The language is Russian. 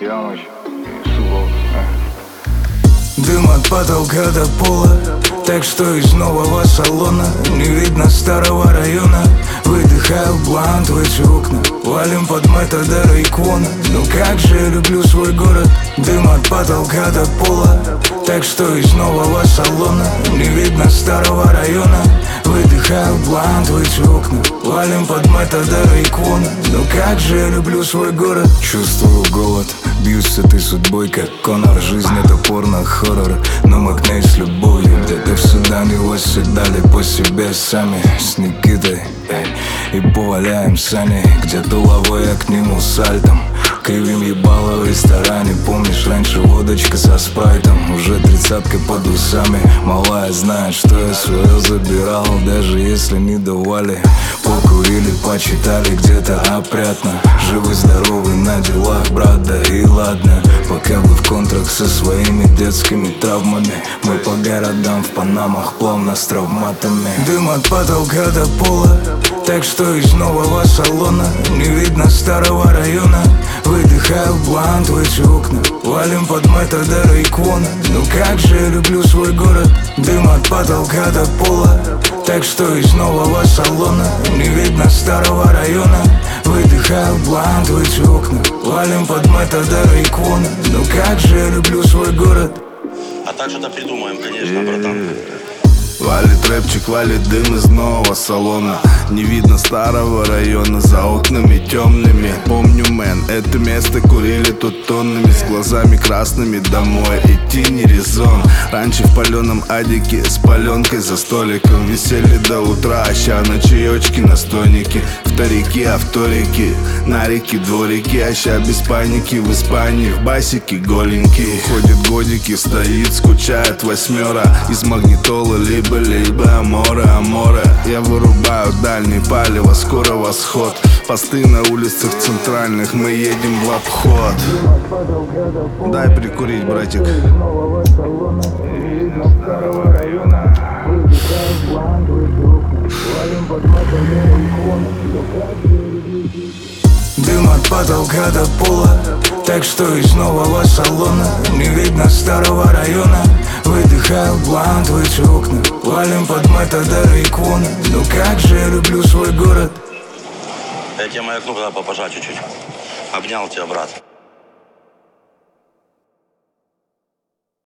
Ямыч и Субол. Дым от потолка до пола, так что из нового салона не видно старого района. Выдыхаю блант в эти окна, валим под Метадора и Квона. Ну как же я люблю свой город. Дым от потолка до пола, так что из нового салона не видно старого района. Выдыхаю блант в эти окна, валим под Метадора и Квона. Ну как же я люблю свой город. Чувствую голод, бьюсь с этой судьбой, как Конор. Жизнь это порно-хоррор, но мы к ней с любовью. Где-то в Судане восседали по себе сами с Никитой, и поваляем сани. Где-то лавой, я к нему сальтом кривим ебало в ресторане. Помнишь, раньше водочка со спрайтом, уже 30-ка под усами. Малая знает, что я свое забирал, даже если не давали. Покурили, почитали где-то опрятно. Живы-здоровы на делах, брат, да и ладно. Пока вы в контрах со своими детскими травмами, мы по городам в панамах плавно с травматами. Дым от потолка до пола, так что из нового салона не видно старого района. Выдыхаю блант в эти окна, валим под Метадора и Квона. Ну как же я люблю свой город. Дым от потолка до пола, так что из нового салона не видно старого района. Выдыхаю блант в эти окна, валим под Метадора и Квона. Ну как же я люблю свой город. А так что-то придумаем, конечно, братан. Валит рэпчик, валит дым из нового салона. Не видно старого района, за окнами темными. Помню, мэн, это место курили тут тоннами. С глазами красными домой идти не резон. Раньше в паленом адике с паленкой за столиком висели до утра, ща на чаечки, на стойнике. Вторики, авторики, на реке, дворики. А ща без паники в Испании, в басике голенькие. Ходят годики, стоит, скучает восьмера. Из магнитолы либо амора. Я вырубаю дальний палево, скоро восход. Посты на улицах центральных, мы едем в обход. Дай прикурить, братик. Дым от потолка до пола, так что из нового салона не видно старого района. Выдыхаю блант в эти окна, валим под Метадора и Квона. Ну как же я люблю свой город. Я тебе маякну, когда попожать чуть-чуть. Обнял тебя, брат.